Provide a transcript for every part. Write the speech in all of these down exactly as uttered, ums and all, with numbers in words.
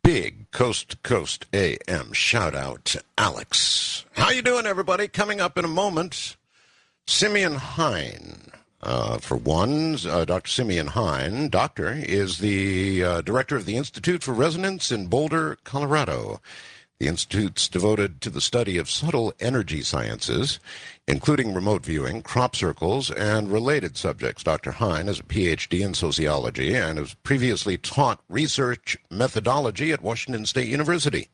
big coast-to-coast A M shout-out to Alex. How you doing, everybody? Coming up in a moment, Simeon Hein. Uh, for one, uh, Doctor Simeon Hein, doctor, is the uh, director of the Institute for Resonance in Boulder, Colorado. The Institute's devoted to the study of subtle energy sciences, including remote viewing, crop circles, and related subjects. Doctor Hein has a P H D in sociology and has previously taught research methodology at Washington State University.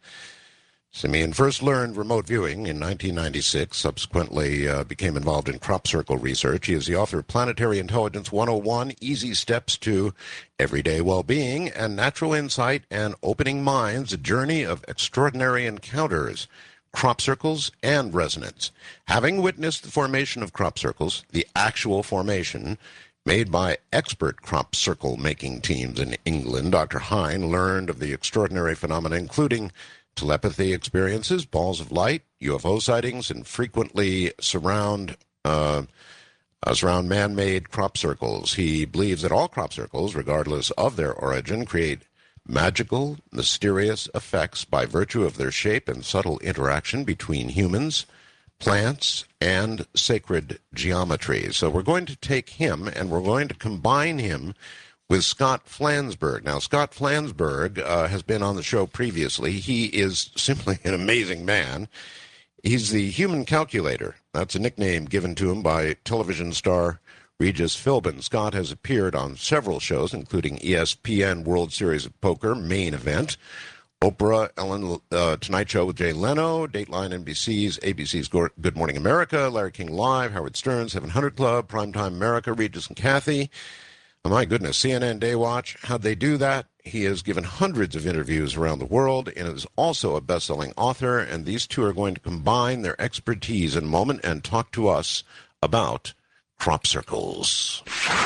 Simeon first learned remote viewing in nineteen ninety-six, subsequently uh, became involved in crop circle research. He is the author of Planetary Intelligence one oh one, Easy Steps to Everyday Well-Being and Natural Insight and Opening Minds, A Journey of Extraordinary Encounters, Crop Circles and Resonance. Having witnessed the formation of crop circles, the actual formation made by expert crop circle making teams in England, Doctor Hein learned of the extraordinary phenomena, including telepathy experiences, balls of light, U F O sightings, and frequently surround uh, uh, surround man-made crop circles. He believes that all crop circles, regardless of their origin, create magical, mysterious effects by virtue of their shape and subtle interaction between humans, plants, and sacred geometry. So we're going to take him and we're going to combine him with Scott Flansburgh. Now, Scott Flansburgh uh, has been on the show previously. He is simply an amazing man. He's the human calculator. That's a nickname given to him by television star Regis Philbin. Scott has appeared on several shows, including E S P N World Series of Poker, Main Event, Oprah, Ellen uh, Tonight Show with Jay Leno, Dateline N B C's, A B C's Good Morning America, Larry King Live, Howard Stern, seven hundred Club, Primetime America, Regis and Kathy. Oh, my goodness, C N N Daywatch, how'd they do that? He has given hundreds of interviews around the world and is also a best-selling author, and these two are going to combine their expertise in a moment and talk to us about crop circles.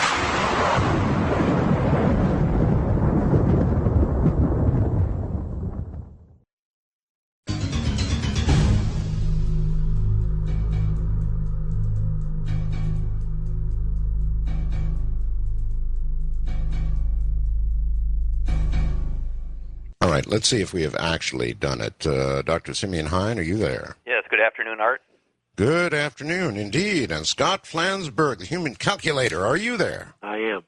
All right, let's see if we have actually done it. Uh, Doctor Simeon Hein, are you there? Yes, good afternoon, Art. Good afternoon, indeed. And Scott Flansburgh, the human calculator, are you there? I am.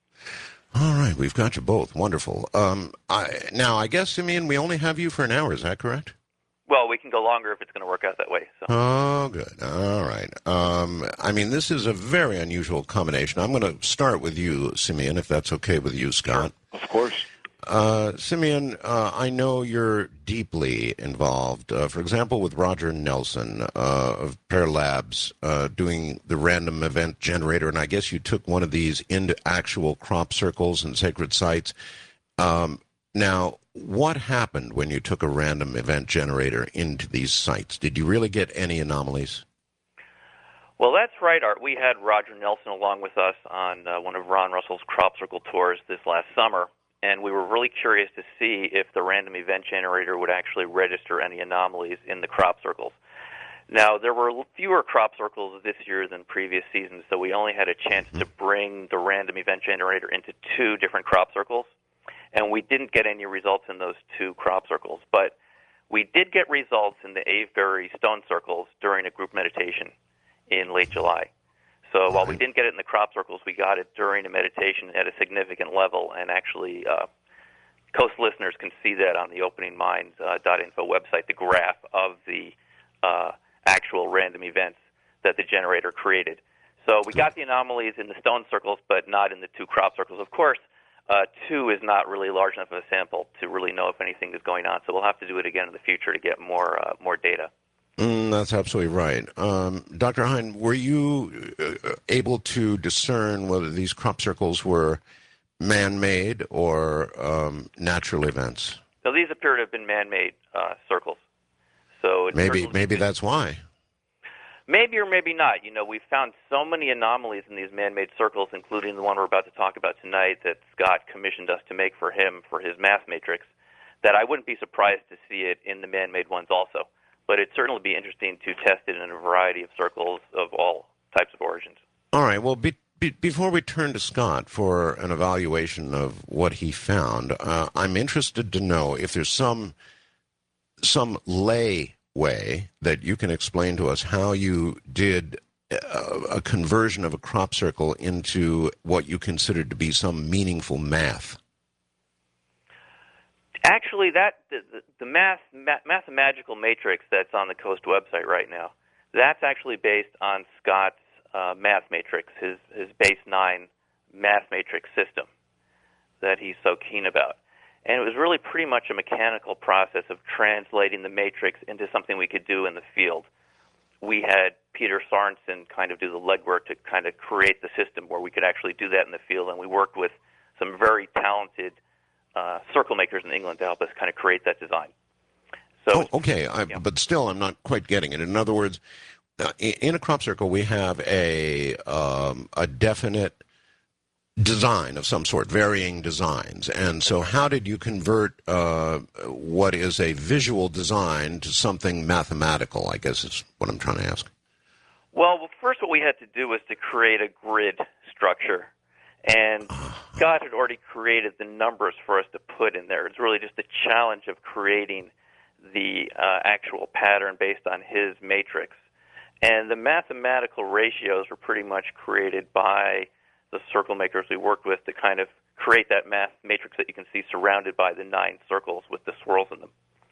All right, we've got you both. Wonderful. Um, I, now, I guess, Simeon, we only have you for an hour. Is that correct? Well, we can go longer if it's going to work out that way. So. Oh, good. All right. Um, I mean, this is a very unusual combination. I'm going to start with you, Simeon, if that's okay with you, Scott. Sure. Of course. Uh, Simeon, uh, I know you're deeply involved, uh, for example, with Roger Nelson uh, of Pear Labs uh, doing the random event generator, and I guess you took one of these into actual crop circles and sacred sites. Um, now, what happened when you took a random event generator into these sites? Did you really get any anomalies? Well, that's right, Art. We had Roger Nelson along with us on uh, one of Ron Russell's crop circle tours this last summer. And we were really curious to see if the random event generator would actually register any anomalies in the crop circles. Now, there were fewer crop circles this year than previous seasons, so we only had a chance to bring the random event generator into two different crop circles, and we didn't get any results in those two crop circles. But we did get results in the Avebury stone circles during a group meditation in late July. So while we didn't get it in the crop circles, we got it during a meditation at a significant level, and actually uh, Coast listeners can see that on the opening minds dot info website, the graph of the uh, actual random events that the generator created. So we got the anomalies in the stone circles, but not in the two crop circles. Of course, uh, two is not really large enough of a sample to really know if anything is going on, so we'll have to do it again in the future to get more uh, more data. Mm, that's absolutely right. Um, Doctor Hein, were you uh, able to discern whether these crop circles were man-made or um, natural events? So these appear to have been man-made uh, circles. So it maybe maybe that's why. Maybe or maybe not. You know, we've found so many anomalies in these man-made circles, including the one we're about to talk about tonight that Scott commissioned us to make for him for his math matrix, that I wouldn't be surprised to see it in the man-made ones also. But it'd certainly be interesting to test it in a variety of circles of all types of origins. All right. Well, be, be, before we turn to Scott for an evaluation of what he found, uh, I'm interested to know if there's some some lay way that you can explain to us how you did a, a conversion of a crop circle into what you considered to be some meaningful math. Actually, that the, the math, math mathematical matrix that's on the Coast website right now, that's actually based on Scott's uh, math matrix, his his base nine math matrix system that he's so keen about. And it was really pretty much a mechanical process of translating the matrix into something we could do in the field. We had Peter Sorensen kind of do the legwork to kind of create the system where we could actually do that in the field, and we worked with some very talented uh, circle makers in England to help us kind of create that design. So, oh, okay, I, yeah. But still I'm not quite getting it. In other words, uh, in a crop circle we have a um, a definite design of some sort, varying designs. And so how did you convert uh, what is a visual design to something mathematical, I guess is what I'm trying to ask. Well, well first what we had to do was to create a grid structure. And Scott had already created the numbers for us to put in there. It's really just the challenge of creating the uh, actual pattern based on his matrix. And the mathematical ratios were pretty much created by the circle makers we worked with to kind of create that math matrix that you can see surrounded by the nine circles with the swirls in them.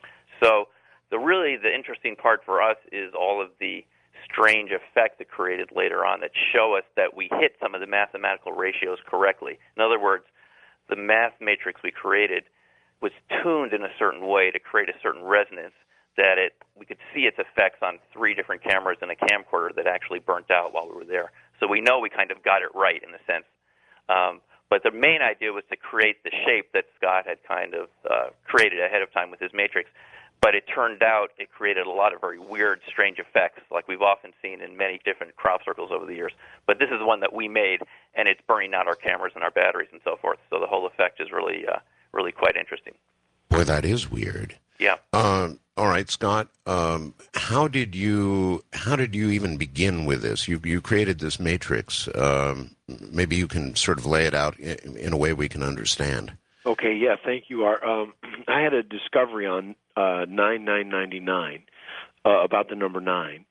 So the really the interesting part for us is all of the strange effects it created later on that show us that we hit some of the mathematical ratios correctly. In other words, the math matrix we created was tuned in a certain way to create a certain resonance that it we could see its effects on three different cameras and a camcorder that actually burnt out while we were there. So we know we kind of got it right in a sense. Um, but the main idea was to create the shape that Scott had kind of uh, created ahead of time with his matrix. But it turned out it created a lot of very weird, strange effects, like we've often seen in many different crop circles over the years. But this is the one that we made, and it's burning out our cameras and our batteries and so forth. So the whole effect is really, uh, really quite interesting. Boy, that is weird. Yeah. Um, all right, Scott. Um, how did you how did you even begin with this? You you created this matrix. Um, maybe you can sort of lay it out in, in a way we can understand. Okay. Yeah. Thank you. Art. Um, I had a discovery on uh, nine nine ninety-nine uh, about the number nine,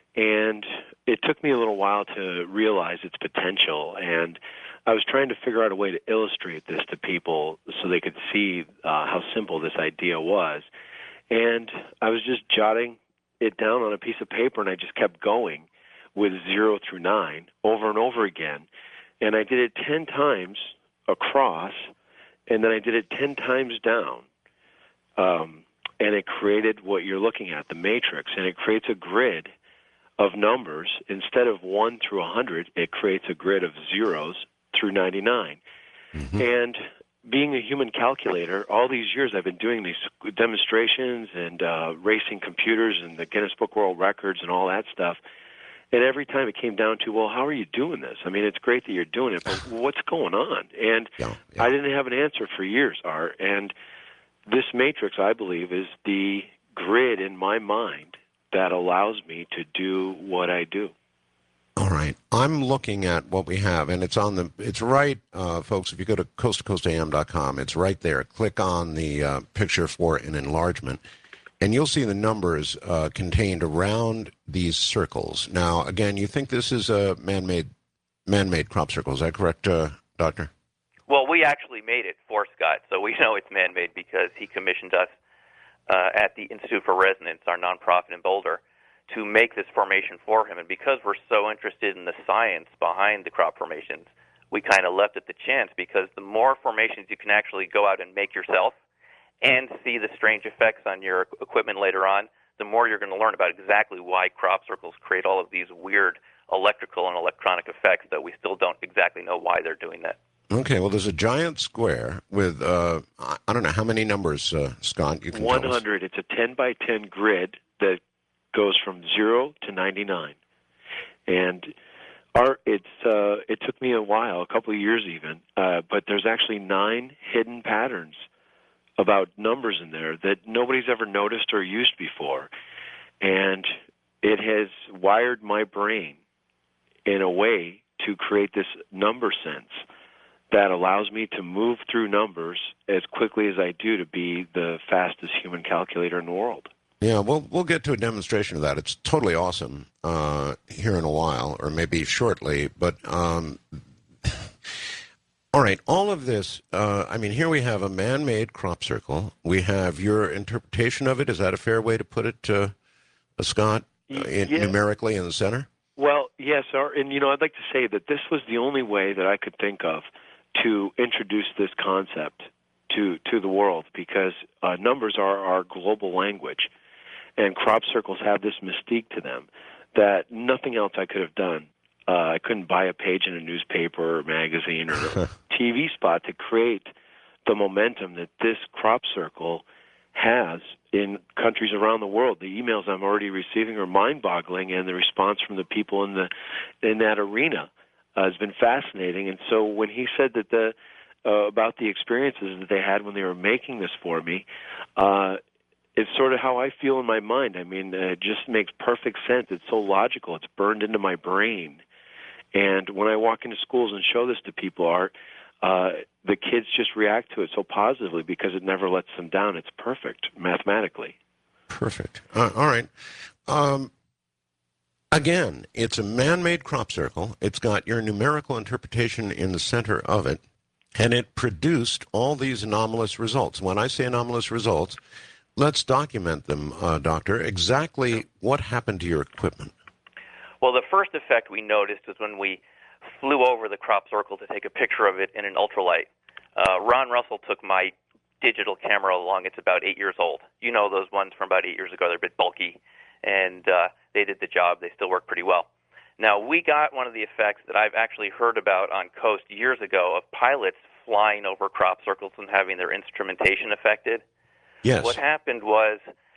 and it took me a little while to realize its potential. And I was trying to figure out a way to illustrate this to people so they could see uh, how simple this idea was. And I was just jotting it down on a piece of paper, and I just kept going with zero through nine over and over again. And I did it ten times across, and then I did it ten times down. Um, and it created what you're looking at, the matrix, and it creates a grid of numbers. Instead of one through one hundred, it creates a grid of zeros through ninety-nine. Mm-hmm. And being a human calculator, all these years I've been doing these demonstrations and uh, racing computers and the Guinness Book World Records and all that stuff. And every time it came down to, well, how are you doing this? I mean, it's great that you're doing it, but what's going on? And yeah, yeah. I didn't have an answer for years, Art. And this matrix, I believe, is the grid in my mind that allows me to do what I do. All right. I'm looking at what we have, and it's on the, it's right, uh, folks, if you go to coast to coast a m dot com, it's right there. Click on the uh, picture for an enlargement, and you'll see the numbers uh, contained around these circles. Now, again, you think this is a man-made man-made crop circle. Is that correct, uh, Doctor? Well, we actually made it for Scott, so we know it's man-made because he commissioned us uh, at the Institute for Resonance, our nonprofit in Boulder, to make this formation for him. And because we're so interested in the science behind the crop formations, we kind of left it to chance, because the more formations you can actually go out and make yourself and see the strange effects on your equipment later on, the more you're going to learn about exactly why crop circles create all of these weird electrical and electronic effects that we still don't exactly know why they're doing that. Okay, well, there's a giant square with, uh, I don't know, how many numbers, uh, Scott, you can one tell hundred. us? It's a ten by ten grid that goes from zero to ninety-nine. And our, it's uh, it took me a while, a couple of years even, uh, but there's actually nine hidden patterns about numbers in there that nobody's ever noticed or used before. And it has wired my brain in a way to create this number sense that allows me to move through numbers as quickly as I do to be the fastest human calculator in the world. Yeah, we'll we'll get to a demonstration of that. It's totally awesome uh, here in a while, or maybe shortly. But um, all right, all of this. Uh, I mean, here we have a man-made crop circle. We have your interpretation of it. Is that a fair way to put it, uh, Scott? Uh, in, yeah. Numerically in the center. Well, yes, our, and you know, I'd like to say that this was the only way that I could think of to introduce this concept to to the world, because uh, numbers are our global language. And crop circles have this mystique to them that nothing else I could have done. Uh, I couldn't buy a page in a newspaper or magazine or a T V spot to create the momentum that this crop circle has in countries around the world. The emails I'm already receiving are mind-boggling, and the response from the people in the in that arena uh, has been fascinating. And so when he said that the uh, about the experiences that they had when they were making this for me, uh, it's sort of how I feel in my mind. I mean, uh, it just makes perfect sense. It's so logical. It's burned into my brain. And when I walk into schools and show this to people, Art, uh, the kids just react to it so positively because it never lets them down. It's perfect mathematically. Perfect. Uh, all right. Um, again, it's a man-made crop circle. It's got your numerical interpretation in the center of it, and it produced all these anomalous results. When I say anomalous results, let's document them, uh, Doctor. Exactly what happened to your equipment? Well, the first effect we noticed is when we flew over the crop circle to take a picture of it in an ultralight. Uh, Ron Russell took my digital camera along. It's about eight years old. You know those ones from about eight years ago. They're a bit bulky, and uh, they did the job. They still work pretty well. Now, we got one of the effects that I've actually heard about on Coast years ago of pilots flying over crop circles and having their instrumentation affected. Yes. What happened was,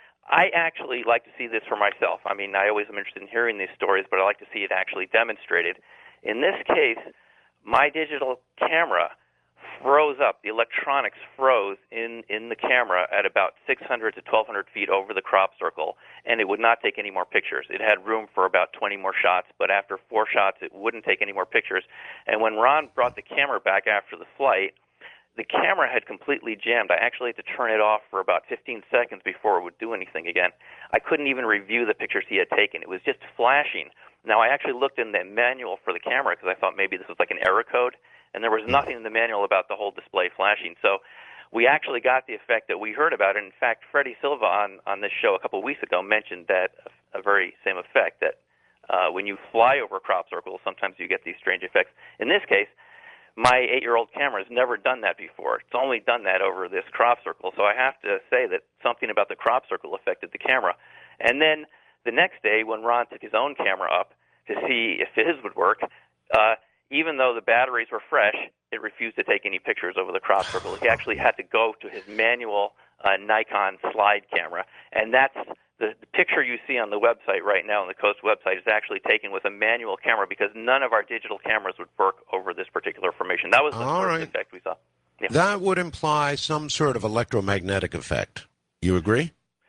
I actually like to see this for myself. I mean, I always am interested in hearing these stories, but I like to see it actually demonstrated. In this case, my digital camera froze up. The electronics froze in, in the camera at about six hundred to twelve hundred feet over the crop circle, and it would not take any more pictures. It had room for about twenty more shots, but after four shots, it wouldn't take any more pictures. And when Ron brought the camera back after the flight, the camera had completely jammed. I actually had to turn it off for about fifteen seconds before it would do anything again. I couldn't even review the pictures he had taken. It was just flashing. Now, I actually looked in the manual for the camera because I thought maybe this was like an error code, and there was nothing in the manual about the whole display flashing. So we actually got the effect that we heard about. And in fact, Freddie Silva on, on this show a couple of weeks ago mentioned that a, a very same effect, that uh, when you fly over crop circles, sometimes you get these strange effects. In this case, my eight-year-old camera has never done that before. It's only done that over this crop circle. So I have to say that something about the crop circle affected the camera. And then the next day, when Ron took his own camera up to see if his would work, uh, even though the batteries were fresh, it refused to take any pictures over the crop circle. He actually had to go to his manual uh, Nikon slide camera. And that's the, the picture you see on the website right now, on the Coast website, is actually taken with a manual camera because none of our digital cameras would work over this particular formation. That was the All first right. effect we saw. Yeah. That would imply some sort of electromagnetic effect. You agree?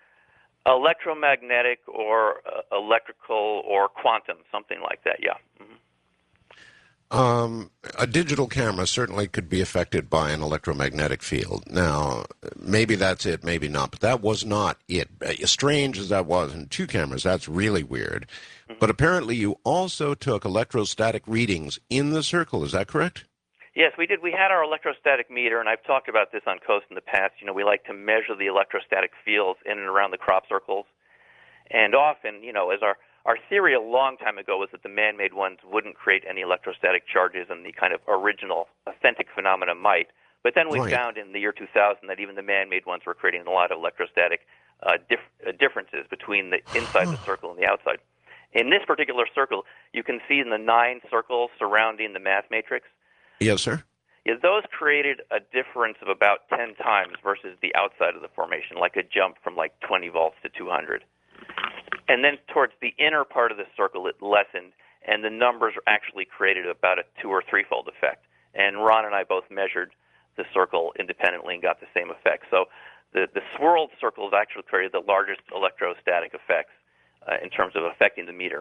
Electromagnetic or uh, electrical or quantum, something like that, yeah. Mm-hmm. Um, a digital camera certainly could be affected by an electromagnetic field. Now, maybe that's it, maybe not, but that was not it. As strange as that was in two cameras, that's really weird. Mm-hmm. But apparently you also took electrostatic readings in the circle. Is that correct? Yes, we did. We had our electrostatic meter, and I've talked about this on Coast in the past. You know, we like to measure the electrostatic fields in and around the crop circles. And often, you know, as our, our theory a long time ago was that the man-made ones wouldn't create any electrostatic charges and the kind of original, authentic phenomena might. But then we right. found in the year two thousand that even the man-made ones were creating a lot of electrostatic uh, dif- uh, differences between the inside the circle and the outside. In this particular circle, you can see in the nine circles surrounding the math matrix, yes, sir. Yeah, those created a difference of about ten times versus the outside of the formation, like a jump from like twenty volts to two hundred. And then towards the inner part of the circle, it lessened, and the numbers actually created about a two- or three-fold effect. And Ron and I both measured the circle independently and got the same effect. So the, the swirled circles actually created the largest electrostatic effects uh, in terms of affecting the meter.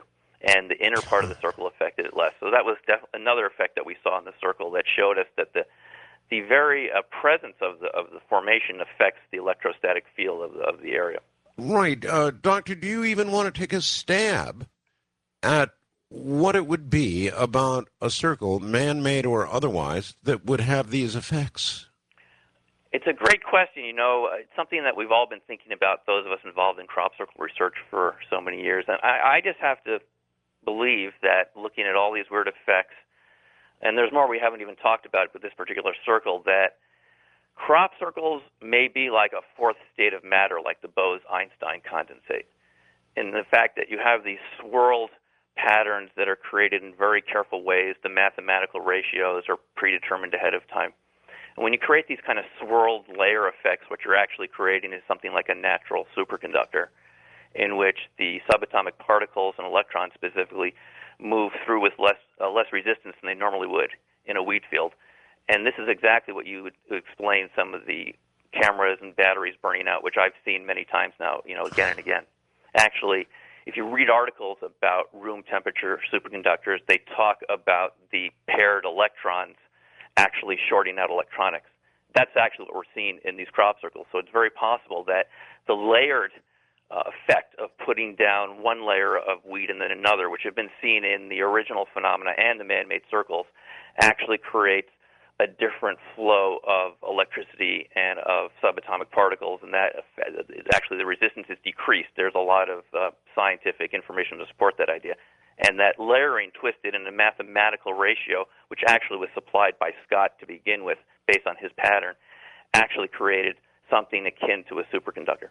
and the inner part of the circle affected it less. So that was def- another effect that we saw in the circle that showed us that the the very uh, presence of the of the formation affects the electrostatic field of the, of the area. Right. Uh, Doctor, do you even want to take a stab at what it would be about a circle, man-made or otherwise, that would have these effects? It's a great question. You know, it's something that we've all been thinking about, those of us involved in crop circle research for so many years. And I, I just have to believe that looking at all these weird effects, and there's more we haven't even talked about with this particular circle, that crop circles may be like a fourth state of matter, like the Bose-Einstein condensate. In the fact that you have these swirled patterns that are created in very careful ways, the mathematical ratios are predetermined ahead of time. And when you create these kind of swirled layer effects, what you're actually creating is something like a natural superconductor, in which the subatomic particles and electrons specifically move through with less uh, less resistance than they normally would in a wheat field. And this is exactly what you would explain some of the cameras and batteries burning out, which I've seen many times now, you know, again and again. Actually, if you read articles about room temperature superconductors, they talk about the paired electrons actually shorting out electronics. That's actually what we're seeing in these crop circles. So it's very possible that the layered uh, effect of putting down one layer of wheat and then another, which have been seen in the original phenomena and the man-made circles, actually creates a different flow of electricity and of subatomic particles, and that actually the resistance is decreased. There's a lot of uh, scientific information to support that idea. And that layering twisted in a mathematical ratio, which actually was supplied by Scott to begin with based on his pattern, actually created something akin to a superconductor.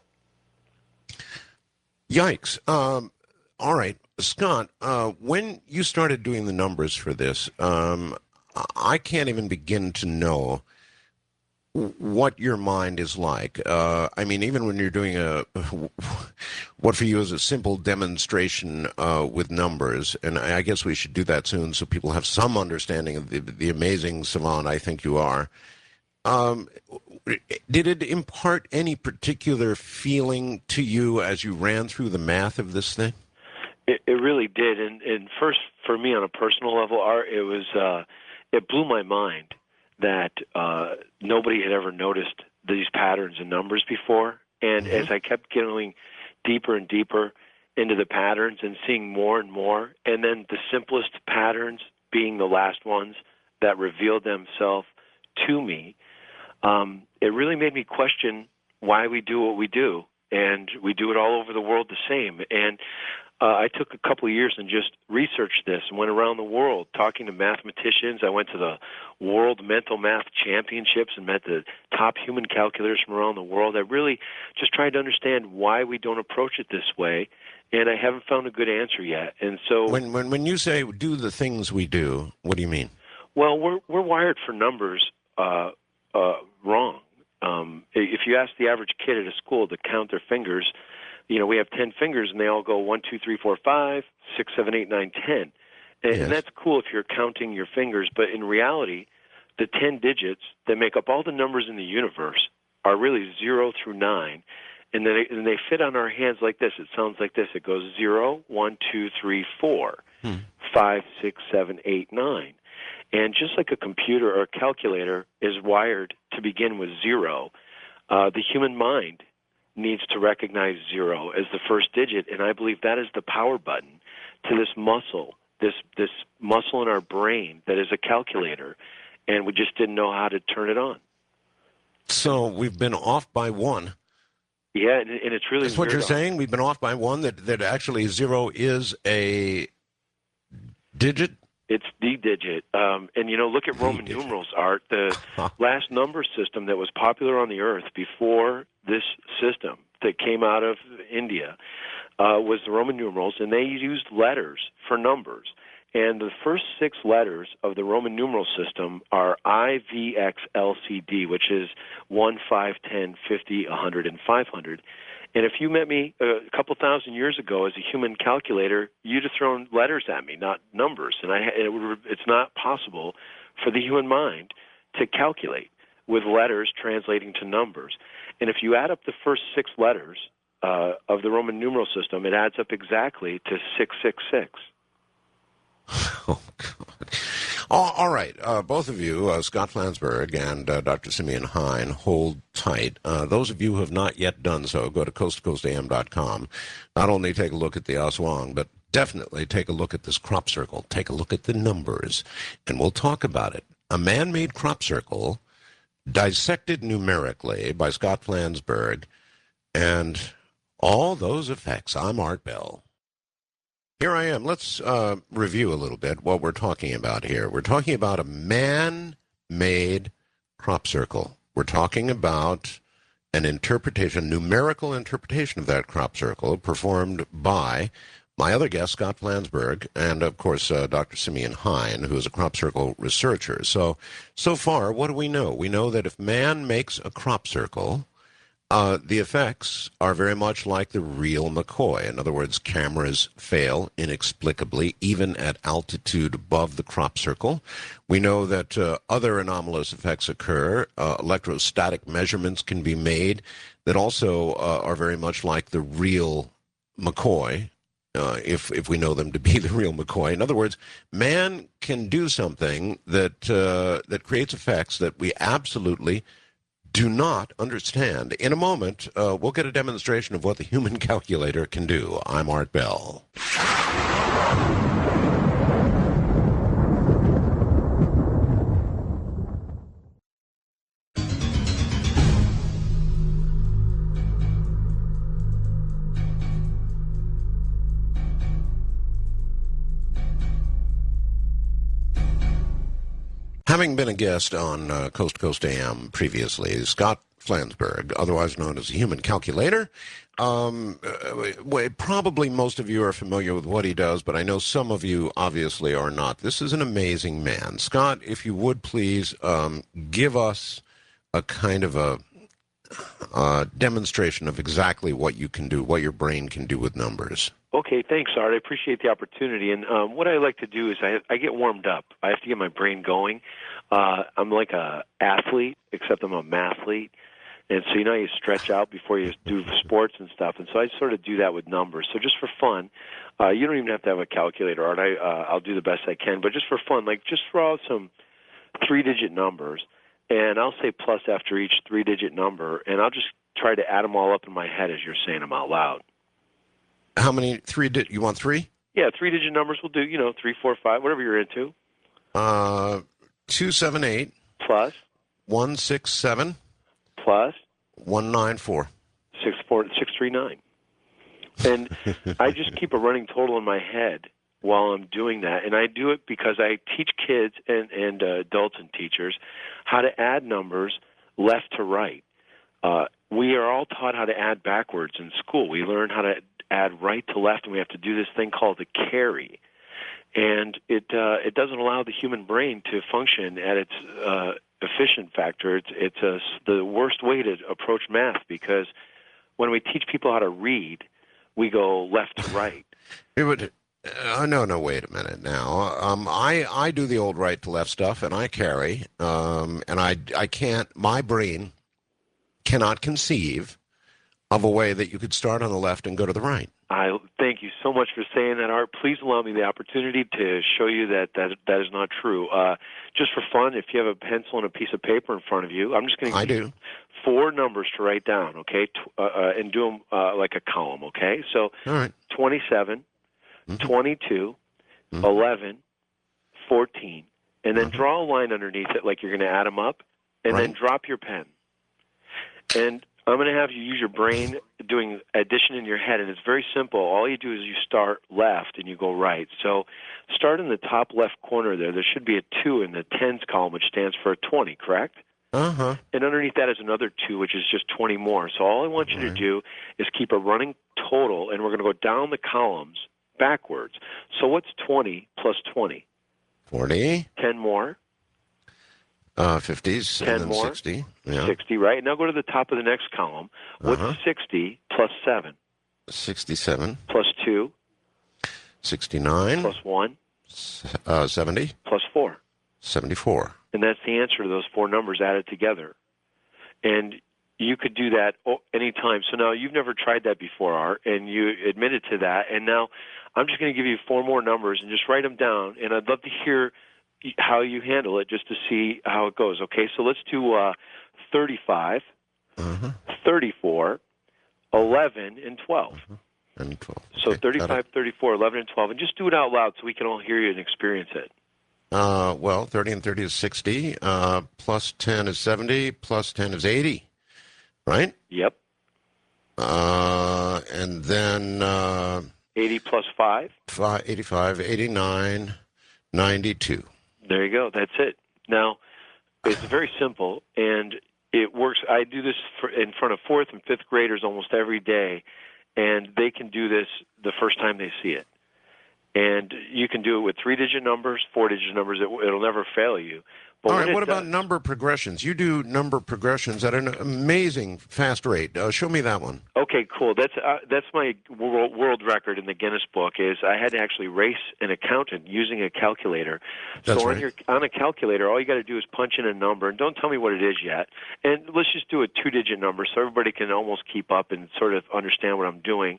Yikes. Um, all right. Scott, uh, when you started doing the numbers for this, um, I can't even begin to know what your mind is like. Uh, I mean, even when you're doing a, what for you is a simple demonstration uh, with numbers, and I guess we should do that soon so people have some understanding of the, the amazing savant I think you are. Um, did it impart any particular feeling to you as you ran through the math of this thing? It, it really did. And, and first, for me on a personal level, Art, it was, uh, it blew my mind that uh, nobody had ever noticed these patterns and numbers before. And mm-hmm. as I kept going deeper and deeper into the patterns and seeing more and more, and then the simplest patterns being the last ones that revealed themselves to me, um, it really made me question why we do what we do. And we do it all over the world the same. And Uh, I took a couple of years and just researched this and went around the world talking to mathematicians. I went to the World Mental Math Championships and met the top human calculators from around the world. I really just tried to understand why we don't approach it this way, and I haven't found a good answer yet. And so, when when when you say do the things we do, what do you mean? Well, we're we're wired for numbers uh, uh, wrong. Um, if you ask the average kid at a school to count their fingers, you know, we have ten fingers, and they all go one, two, three, four, five, six, seven, eight, nine, ten. And, yes. and that's cool if you're counting your fingers, but in reality, the ten digits that make up all the numbers in the universe are really zero through nine, and then they, and they fit on our hands like this. It sounds like this. It goes zero, one, two, three, four, hmm. five, six, seven, eight, nine. And just like a computer or a calculator is wired to begin with zero, uh, the human mind needs to recognize zero as the first digit, and I believe that is the power button to this muscle, this this muscle in our brain that is a calculator, and we just didn't know how to turn it on. So we've been off by one. Yeah, and, and it's really That's what weird. you're saying? We've been off by one, that, that actually zero is a digit? It's the digit. Um, and, you know, look at the Roman digit. numerals, Art. The last number system that was popular on the earth before this system that came out of India uh, was the Roman numerals, and they used letters for numbers. And the first six letters of the Roman numeral system are I V X L C D, which is one, five, ten, fifty, one hundred, and five hundred. And if you met me a couple thousand years ago as a human calculator, you'd have thrown letters at me, not numbers. And I, it would, it's not possible for the human mind to calculate with letters translating to numbers. And if you add up the first six letters uh, of the Roman numeral system, it adds up exactly to six six six. Oh, God. All, all right. Uh, both of you, uh, Scott Flansburgh and uh, Doctor Simeon Hein, hold tight. Uh, those of you who have not yet done so, go to coast to coast a m dot com. Not only take a look at the Aswang, but definitely take a look at this crop circle. Take a look at the numbers, and we'll talk about it. A man-made crop circle dissected numerically by Scott Flansburgh, and all those effects. I'm Art Bell. Here I am. Let's uh, review a little bit what we're talking about here. We're talking about a man-made crop circle. We're talking about an interpretation, numerical interpretation of that crop circle performed by my other guest, Scott Flansburgh, and, of course, uh, Doctor Simeon Hein, who is a crop circle researcher. So, so far, what do we know? We know that if man makes a crop circle, Uh, the effects are very much like the real McCoy. In other words, cameras fail inexplicably, even at altitude above the crop circle. We know that uh, other anomalous effects occur. Uh, electrostatic measurements can be made that also uh, are very much like the real McCoy, uh, if, if we know them to be the real McCoy. In other words, man can do something that, uh, that creates effects that we absolutely do not understand. In a moment, uh, we'll get a demonstration of what the human calculator can do. I'm Art Bell. Having been a guest on uh, Coast to Coast A M previously, Scott Flansburgh, otherwise known as the Human Calculator, um, uh, probably most of you are familiar with what he does, but I know some of you obviously are not. This is an amazing man. Scott, if you would please um, give us a kind of a uh, demonstration of exactly what you can do, what your brain can do with numbers. Okay, thanks, Art. I appreciate the opportunity. And um, what I like to do is I, I get warmed up. I have to get my brain going. Uh, I'm like a athlete, except I'm a mathlete. And so, you know, you stretch out before you do sports and stuff. And so I sort of do that with numbers. So just for fun, uh, you don't even have to have a calculator, Art. I, uh, I'll do the best I can. But just for fun, like just throw out some three-digit numbers, and I'll say plus after each three-digit number, and I'll just try to add them all up in my head as you're saying them out loud. How many? Three? Di- you want three? Yeah, three-digit numbers will do. You know, three, four, five, whatever you're into. Uh, two, seven, eight. Plus. One, six, seven. Plus. One, nine, four. Six, four, six, three, nine. And I just keep a running total in my head while I'm doing that, and I do it because I teach kids and and uh, adults and teachers how to add numbers left to right. Uh, we are all taught how to add backwards in school. We learn how to add right to left, and we have to do this thing called the carry. And it uh, it doesn't allow the human brain to function at its uh, efficient factor. It's it's a, the worst way to approach math, because when we teach people how to read, we go left to right. It would. Uh, no, no, wait a minute now. Um, I, I do the old right to left stuff, and I carry, um, and I, I can't, my brain cannot conceive of a way that you could start on the left and go to the right. I thank you so much for saying that, Art. Please allow me the opportunity to show you that that, that is not true. Uh, just for fun, if you have a pencil and a piece of paper in front of you, I'm just going to I do. four numbers to write down, okay, T- uh, uh, and do them uh, like a column, okay? So All right. twenty-seven, mm-hmm. twenty-two, mm-hmm. eleven, fourteen, and then mm-hmm. draw a line underneath it like you're going to add them up, and right. then drop your pen. And I'm going to have you use your brain doing addition in your head, and it's very simple. All you do is you start left and you go right. So start in the top left corner there. There should be a two in the tens column, which stands for twenty, correct? Uh-huh. And underneath that is another two, which is just twenty more. So all I want you right. to do is keep a running total, and we're going to go down the columns backwards. So what's twenty plus twenty? forty. ten more. Uh, fifties, and then more, sixty. Yeah. sixty, right? Now go to the top of the next column. What's uh-huh. sixty plus seven? sixty-seven. Plus two? sixty-nine. Plus one? Uh, seventy. Plus four? seventy-four. And that's the answer to those four numbers added together. And you could do that anytime. So now you've never tried that before, Art, and you admitted to that. And now I'm just going to give you four more numbers and just write them down. And I'd love to hear how you handle it just to see how it goes. Okay, so let's do uh, thirty-five, uh-huh. thirty-four, eleven, and twelve. Uh-huh. And twelve. So Okay, thirty-five, thirty-four, eleven, and twelve. And just do it out loud so we can all hear you and experience it. Uh, well, thirty and thirty is sixty. Uh, plus ten is seventy. Plus ten is eighty. Right? Yep. Uh, and then uh, eighty plus five? five, eighty-five, eighty-nine, ninety-two. There you go. That's it. Now, it's very simple, and it works. I do this for, in front of fourth and fifth graders almost every day, and they can do this the first time they see it. And you can do it with three-digit numbers, four-digit numbers. It, it'll never fail you. But All right, when what it about does, number progressions? You do number progressions at an amazing fast rate. Uh, show me that one. Okay, cool. That's uh, that's my world, world record in the Guinness Book. Is I had to actually race an accountant using a calculator. That's so on right. your on a calculator, all you got to do is punch in a number, and don't tell me what it is yet. And let's just do a two-digit number so everybody can almost keep up and sort of understand what I'm doing.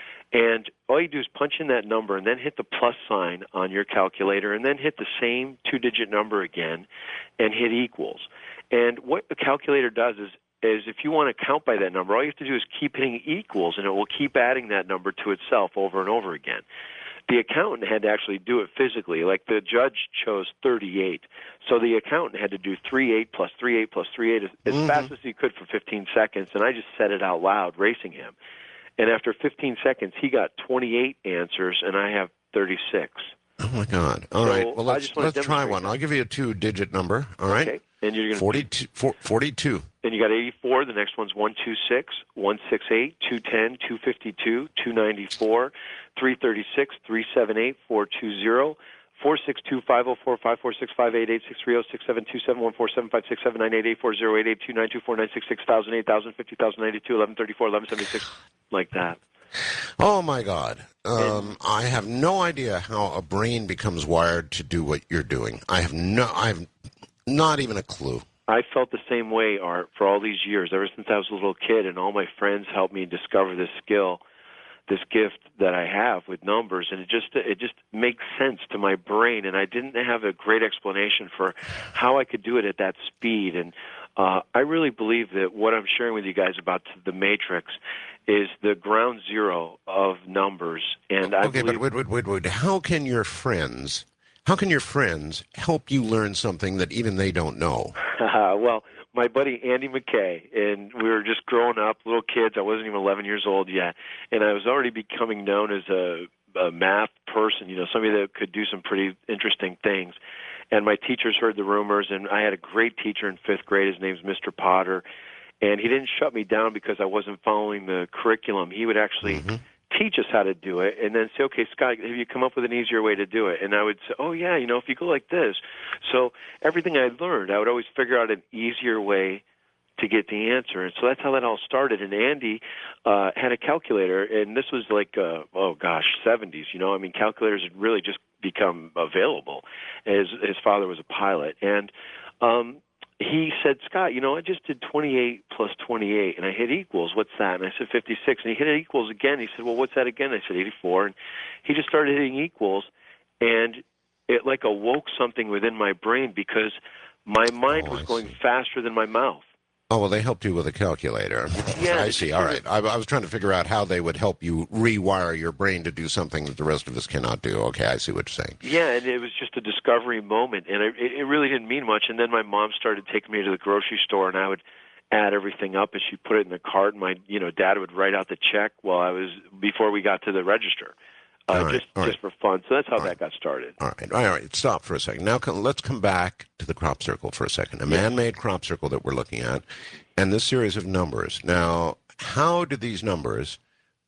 And all you do is punch in that number and then hit the plus sign on your calculator and then hit the same two-digit number again and hit equals. And what the calculator does is, is if you want to count by that number, all you have to do is keep hitting equals, and it will keep adding that number to itself over and over again. The accountant had to actually do it physically. Like the judge chose thirty-eight. So the accountant had to do thirty-eight plus thirty-eight plus thirty-eight as, as Mm-hmm. fast as he could for fifteen seconds, and I just said it out loud, racing him. And after fifteen seconds, he got twenty-eight answers, and I have thirty-six. Oh, my God. All So right. Well, I let's, just wanna let's try demonstrate one. that. I'll give you a two-digit number. All right? Okay. And you're going to forty-two, four, forty-two. Then you got eighty-four. The next one's one twenty-six, one sixty-eight, two ten, two fifty-two, two ninety-four, three thirty-six, three seventy-eight, four twenty, four six two, five oh four, five four six, five eight eight, six three oh, six seven two seven, one four seven five six seven nine eight eight four zero eight eight two nine two four nine six six thousand eight thousand fifty thousand ninety two eleven thirty four eleven seventy six, like that. Oh, my God. Um, I have no idea how a brain becomes wired to do what you're doing. I have no, I have not even a clue. I felt the same way, Art, for all these years, ever since I was a little kid, and all my friends helped me discover this skill, this gift that I have with numbers, and it just it just makes sense to my brain, and I didn't have a great explanation for how I could do it at that speed, and uh, I really believe that what I'm sharing with you guys about the Matrix is the ground zero of numbers, and I Okay, believe... but wait, wait, wait, wait. How can your friends, how can your friends help you learn something that even they don't know? Well, my buddy Andy McKay, and we were just growing up, little kids. I wasn't even eleven years old yet, and I was already becoming known as a, a math person, you know, somebody that could do some pretty interesting things. And my teachers heard the rumors, and I had a great teacher in fifth grade. His name's Mister Potter, and he didn't shut me down because I wasn't following the curriculum. He would actually Mm-hmm. teach us how to do it, and then say, okay, Scott, have you come up with an easier way to do it? And I would say, oh, yeah, you know, if you go like this. So everything I learned, I would always figure out an easier way to get the answer. And so that's how that all started. And Andy uh, had a calculator, and this was like, uh, oh, gosh, seventies, you know. I mean, calculators had really just become available. His, his father was a pilot. And um, he said, Scott, you know, I just did twenty-eight plus twenty-eight, and I hit equals. What's that? And I said fifty-six. And he hit equals again. He said, well, what's that again? I said eighty-four. And he just started hitting equals, and it like awoke something within my brain because my mind Oh, was I going see. faster than my mouth. Oh, well, they helped you with a calculator. Yeah, I they see. just All sort right. I, I was trying to figure out how they would help you rewire your brain to do something that the rest of us cannot do. Okay, I see what you're saying. Yeah, and it was just a discovery moment, and it, it really didn't mean much. And then my mom started taking me to the grocery store, and I would add everything up, and she'd put it in the cart, and my, you know, dad would write out the check while I was before we got to the register, uh, All right, just all right. just for fun. So that's how All that right. got started. All right. All right. Stop for a second. Now, come, let's come back to the crop circle for a second. A man-made crop circle that we're looking at, and this series of numbers. Now, how do these numbers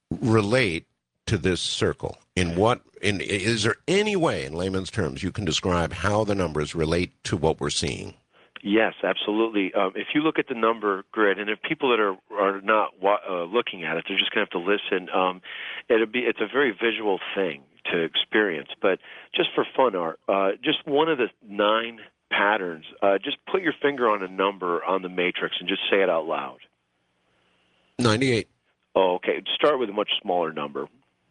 relate to this circle? In what? In is there any way, in layman's terms, you can describe how the numbers relate to what we're seeing? Yes, absolutely. Um, if you look at the number grid, and if people that are are not wa- uh, looking at it, they're just going to have to listen. Um, it'll be it's a very visual thing to experience. But just for fun, Art, uh, just one of the nine patterns. Uh, just put your finger on a number on the matrix and just say it out loud. ninety-eight. Oh, okay. Start with a much smaller number.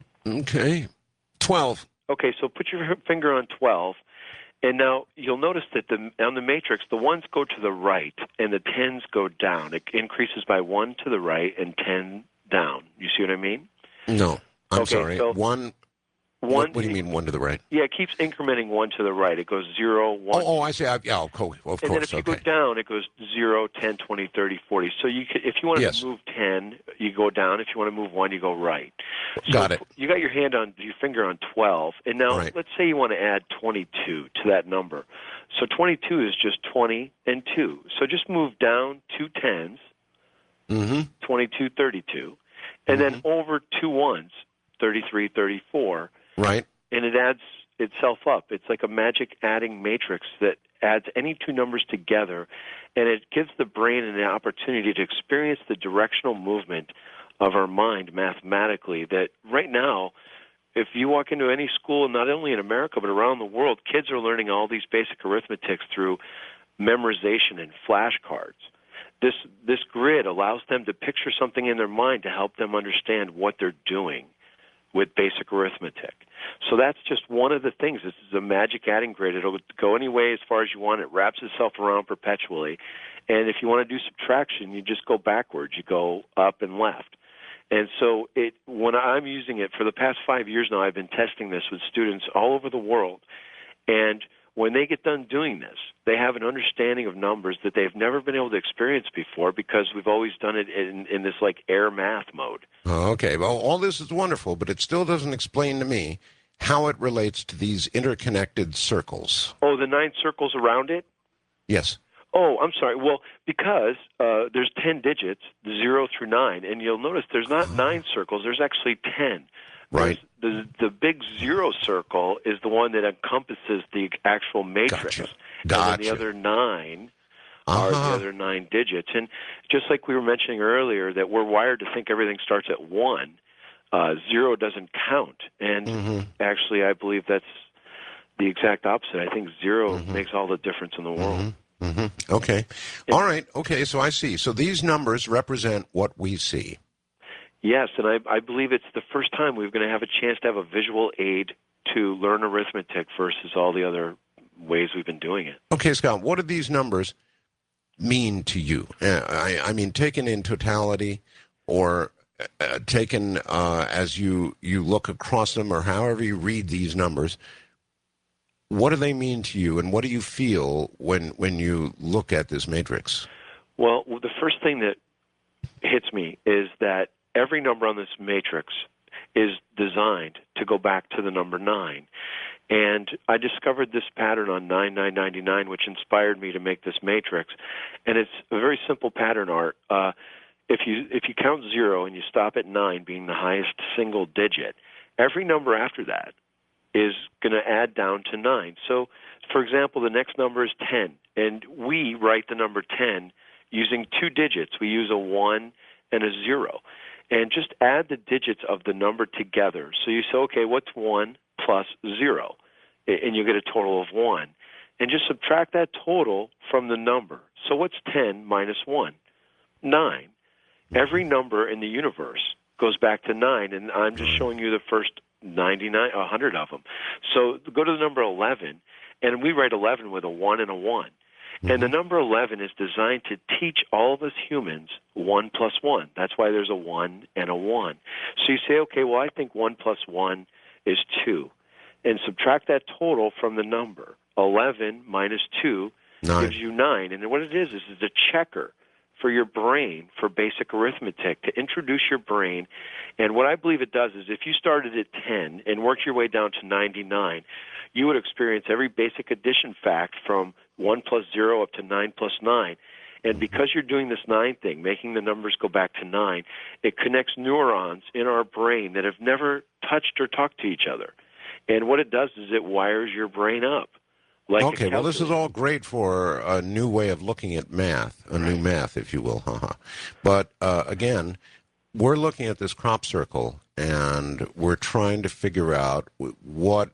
Okay. twelve. Okay, so put your finger on twelve, and now you'll notice that the on the matrix, the ones go to the right and the tens go down. It increases by one to the right and ten down. You see what I mean? No, I'm okay, sorry. So one. One, what, what do you mean one to the right? Yeah, it keeps incrementing one to the right. It goes zero, one. Oh, oh I see. I, yeah, of course. Of and then if you okay. go down, it goes zero, ten, twenty, thirty, forty. So you could, if you wanted yes. to move ten, you go down. If you want to move one, you go right. So got it. You got your hand on your finger on twelve, and now right. let's say you want to add twenty-two to that number. So twenty-two is just twenty and two. So just move down two tens, mm-hmm. twenty-two, thirty-two, and mm-hmm. then over two ones, thirty-three, thirty-four. Right. And it adds itself up. It's like a magic adding matrix that adds any two numbers together, and it gives the brain an opportunity to experience the directional movement of our mind mathematically. That right now, if you walk into any school, not only in America but around the world, kids are learning all these basic arithmetics through memorization and flashcards. This this grid allows them to picture something in their mind to help them understand what they're doing with basic arithmetic. So that's just one of the things. This is a magic adding grid. It'll go any way as far as you want. It wraps itself around perpetually. And if you want to do subtraction, you just go backwards. You go up and left. And so it, when I'm using it for the past five years now, I've been testing this with students all over the world. And when they get done doing this, they have an understanding of numbers that they've never been able to experience before because we've always done it in, in this like air math mode. Okay, well, all this is wonderful, but it still doesn't explain to me how it relates to these interconnected circles. Oh, the nine circles around it? Yes. Oh, I'm sorry. Well, because uh, there's ten digits, zero through nine, and you'll notice there's not nine circles, there's actually ten. Right. The, the big zero circle is the one that encompasses the actual matrix. Gotcha. And Gotcha. then the other nine uh-huh. are the other nine digits. And just like we were mentioning earlier, that we're wired to think everything starts at one, uh, zero doesn't count. And mm-hmm. actually, I believe that's the exact opposite. I think zero mm-hmm. makes all the difference in the world. Mm-hmm. Mm-hmm. Okay. And, all right. Okay, so I see. So these numbers represent what we see. Yes, and I, I believe it's the first time we're going to have a chance to have a visual aid to learn arithmetic versus all the other ways we've been doing it. Okay, Scott, what do these numbers mean to you? Uh, I, I mean, taken in totality or uh, taken uh, as you, you look across them or however you read these numbers, what do they mean to you and what do you feel when, when you look at this matrix? Well, the first thing that hits me is that every number on this matrix is designed to go back to the number nine. And I discovered this pattern on nine nine ninety-nine, which inspired me to make this matrix. And it's a very simple pattern, Art. Uh, if you if you count zero and you stop at nine being the highest single digit, every number after that is going to add down to nine. So, for example, the next number is ten. And we write the number ten using two digits. We use a one and a zero. And just add the digits of the number together. So you say, okay, what's one plus zero? And you get a total of one. And just subtract that total from the number. So what's ten minus one? nine. Every number in the universe goes back to nine, and I'm just showing you the first ninety-nine, one hundred of them. So go to the number eleven, and we write eleven with a one and a one. Mm-hmm. And the number eleven is designed to teach all of us humans one plus one. That's why there's a one and a one. So you say, okay, well, I think one plus one is two. And subtract that total from the number. eleven minus two nine. Gives you nine. And what it is, is it's a checker for your brain for basic arithmetic, to introduce your brain. And what I believe it does is if you started at ten and worked your way down to ninety-nine, you would experience every basic addition fact from one plus zero up to nine plus nine. And because you're doing this nine thing, making the numbers go back to nine, it connects neurons in our brain that have never touched or talked to each other. And what it does is it wires your brain up. Like okay, well, this is all great for a new way of looking at math, a new math, if you will. But uh, again, we're looking at this crop circle, and we're trying to figure out what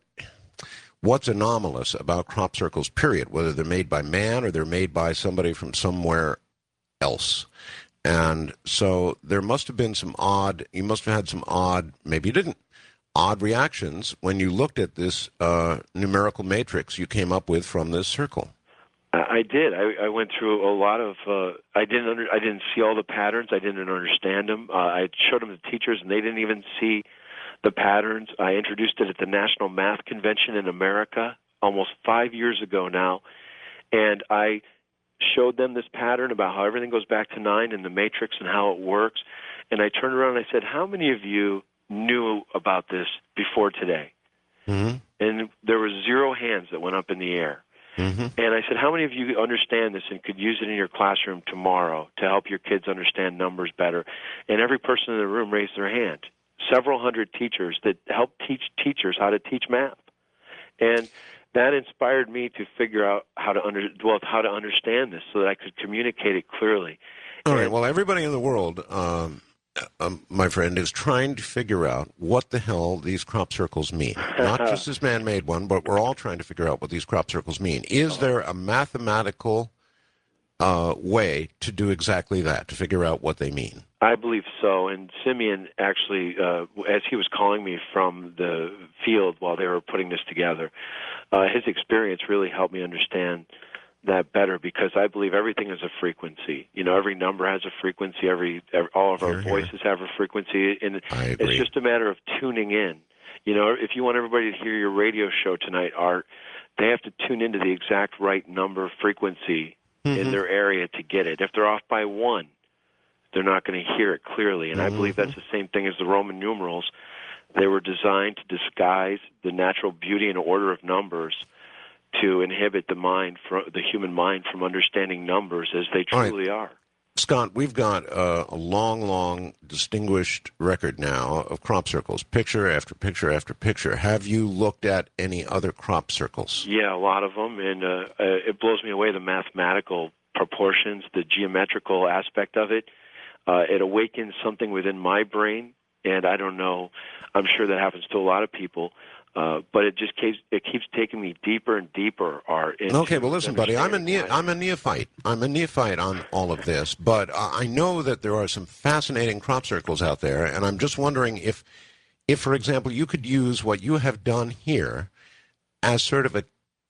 what's anomalous about crop circles, period, whether they're made by man or they're made by somebody from somewhere else. And so there must have been some odd, you must have had some odd, maybe you didn't, odd reactions when you looked at this uh, numerical matrix you came up with from this circle. I I did. I, I went through a lot of. Uh, I didn't. Under, I didn't see all the patterns. I didn't understand them. Uh, I showed them to teachers, and they didn't even see the patterns. I introduced it at the National Math Convention in America almost five years ago now, and I showed them this pattern about how everything goes back to nine in the matrix and how it works. And I turned around and I said, "How many of you knew about this before today?" Mm-hmm. And there were zero hands that went up in the air. Mm-hmm. And I said, how many of you understand this and could use it in your classroom tomorrow to help your kids understand numbers better? And every person in the room raised their hand. Several hundred teachers that help teach teachers how to teach math. And that inspired me to figure out how to under, well, how to understand this so that I could communicate it clearly. All and, right. Well, everybody in the world, um, um, my friend, is trying to figure out what the hell these crop circles mean. Not just this man-made one, but we're all trying to figure out what these crop circles mean. Is there a mathematical uh, way to do exactly that, to figure out what they mean? I believe so. And Simeon actually, uh, as he was calling me from the field while they were putting this together, uh, his experience really helped me understand that better, because I believe everything is a frequency. You know, every number has a frequency. Every, every all of our Hear, voices hear. have a frequency, and I agree. it's just a matter of tuning in. You know, if you want everybody to hear your radio show tonight, Art, they have to tune into the exact right number frequency Mm-hmm. in their area to get it. If they're off by one, they're not going to hear it clearly. And Mm-hmm. I believe that's the same thing as the Roman numerals. They were designed to disguise the natural beauty and order of numbers, to inhibit the mind, from the human mind, from understanding numbers as they truly right. are. Scott, we've got uh, a long, long, distinguished record now of crop circles, picture after picture after picture. Have you looked at any other crop circles? Yeah, a lot of them, and uh, uh, it blows me away, the mathematical proportions, the geometrical aspect of it. Uh, it awakens something within my brain, and I don't know, I'm sure that happens to a lot of people. Uh, but it just keeps it keeps taking me deeper and deeper. Art, Okay, well, listen, buddy, I'm a ne- I'm a neophyte. I'm a neophyte on all of this, but uh, I know that there are some fascinating crop circles out there, and I'm just wondering if, if for example, you could use what you have done here as sort of a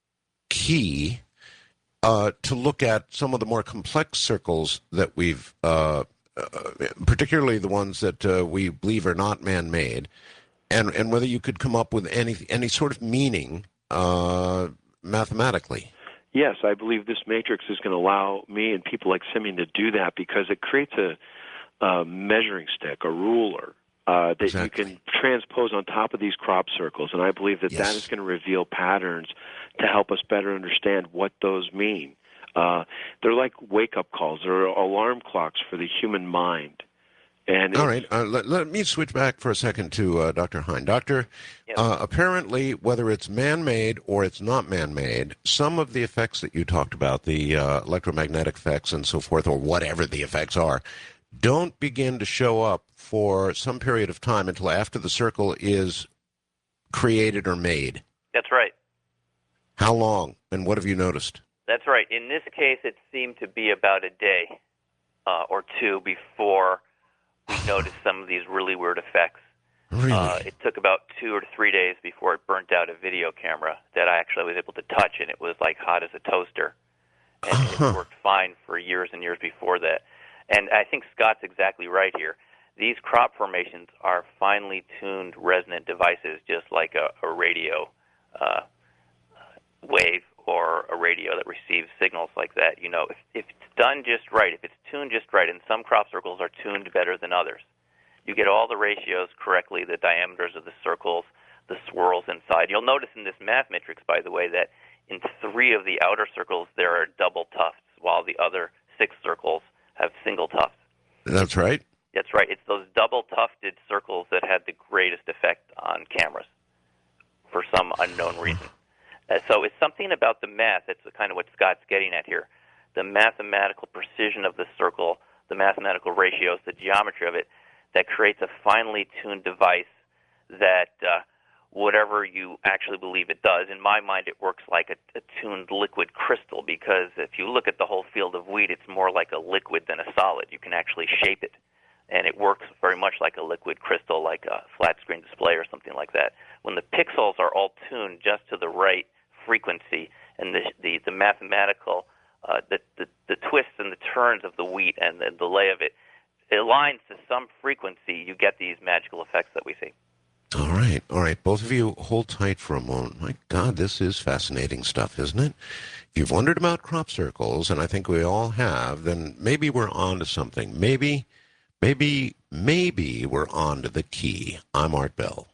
key uh, to look at some of the more complex circles that we've, uh, uh, particularly the ones that uh, we believe are not man-made. And and whether you could come up with any any sort of meaning uh, mathematically. Yes, I believe this matrix is going to allow me and people like Simeon to do that, because it creates a, a measuring stick, a ruler, uh, that Exactly. you can transpose on top of these crop circles. And I believe that Yes. that is going to reveal patterns to help us better understand what those mean. Uh, they're like wake-up calls. They're alarm clocks for the human mind. And All right, uh, let, let me switch back for a second to uh, Doctor Hine. Doctor, Yes. uh, apparently, whether it's man-made or it's not man-made, some of the effects that you talked about, the uh, electromagnetic effects and so forth, or whatever the effects are, don't begin to show up for some period of time until after the circle is created or made. That's right. How long, and what have you noticed? That's right. In this case, it seemed to be about a day uh, or two before we noticed some of these really weird effects. Really? Uh, it took about two or three days before it burnt out a video camera that I actually was able to touch, and it was like hot as a toaster. And Uh-huh. it worked fine for years and years before that. And I think Scott's exactly right here. These crop formations are finely tuned resonant devices, just like a, a radio uh, wave or a radio that receives signals like that. You know, if, if it's done just right, if it's tuned just right, and some crop circles are tuned better than others, you get all the ratios correctly, the diameters of the circles, the swirls inside. You'll notice in this math matrix, by the way, that in three of the outer circles there are double tufts, while the other six circles have single tufts. That's right. That's right. It's those double tufted circles that had the greatest effect on cameras for some unknown reason. Uh, so it's something about the math. That's kind of what Scott's getting at here. The mathematical precision of the circle, the mathematical ratios, the geometry of it, that creates a finely tuned device that uh, whatever you actually believe it does. In my mind, it works like a, a tuned liquid crystal, because if you look at the whole field of wheat, it's more like a liquid than a solid. You can actually shape it, and it works very much like a liquid crystal, like a flat screen display or something like that. When the pixels are all tuned just to the right frequency, and the the, the mathematical, uh, the, the the twists and the turns of the wheat and the delay of it, it aligns to some frequency, you get these magical effects that we see. All right, all right. Both of you hold tight for a moment. My God, this is fascinating stuff, isn't it? If you've wondered about crop circles, and I think we all have, then maybe we're on to something. Maybe, maybe, maybe we're on to the key. I'm Art Bell.